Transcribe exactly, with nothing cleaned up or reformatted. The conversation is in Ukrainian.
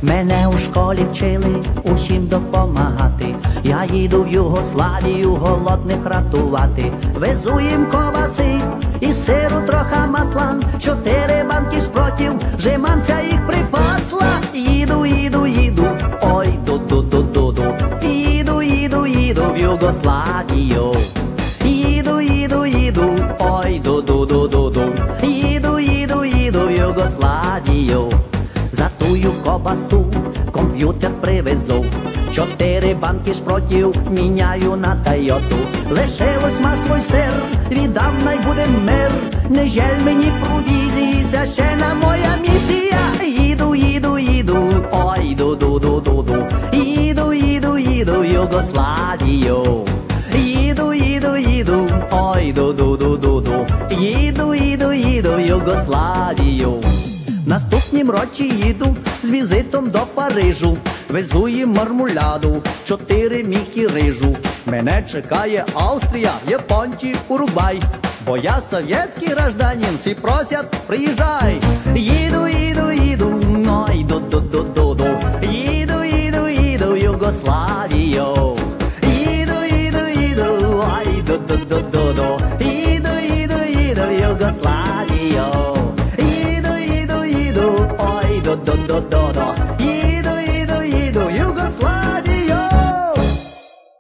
Мене у школі вчили усім допомагати. Я їду в Югославію голодних рятувати. Везу їм ковбаси і сиру, трохи масла, чотири банки шпротів, жеманця їх припасла. Їду, їду, їду, ой, ду-ду-ду-ду-ду. Їду, їду, їду в Югославію. Їду, їду, їду, ой, ду-ду-ду-ду-ду. Їду, їду, їду в Югославію. За тую кобасу комп'ютер привезу. Чотири банки шпротів міняю на Тойоту. Лишилось масло й сир, віддам, най буде мир. Не жаль мені провізії, священа моя місія. Їду, їду, їду, ой, ду-ду-ду-ду-ду. Їду, їду, їду в Югославію. Їду, їду, їду, ой, ду-ду-ду-ду-ду. Їду, їду, їду в Югославію. Наступнім році їду з візитом до Парижу. Везу їм мармуляду, чотири міхи рижу. Мене чекає Австрія, японці, Уругвай. Бо я совєтський гражданин, всі просять, приїжджай. Їду, їду, їду, ой, ду-ду-ду-ду-ду. Їду, їду, їду в Югославію. Їду, їду, їду, ой, ду-ду-ду-ду-ду.